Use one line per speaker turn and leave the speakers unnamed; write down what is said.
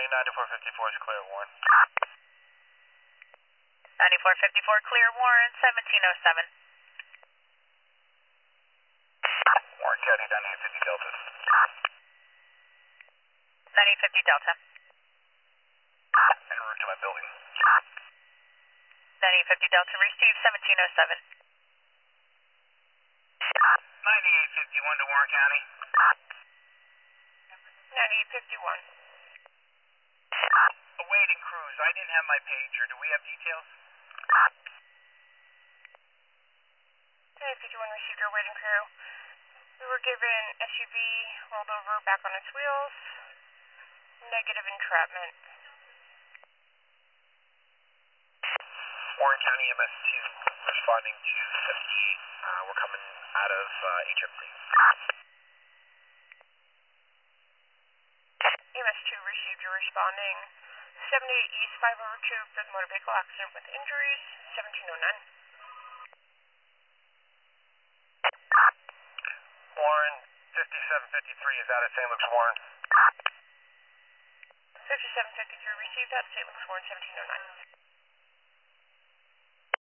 County, 9454 is clear, Warren.
9454 clear, Warren, 1707.
Warren County, 9850 Delta.
9850 Delta.
En route to my building.
9850 Delta, receive 1707.
9851 to Warren County.
9851.
Awaiting crews. I didn't have my pager. Do we have details?
9851 received your waiting crew. We were given SUV rolled over back on its wheels. Negative entrapment.
Warren County MS2 responding to 78. We're coming out of HM3.
MS2 received your responding 78 East 502 for the motor vehicle accident with injuries, 1709.
Warren 5753 is out of St. Luke's, Warren.
5753 received that, St. Luke's Warren 1709.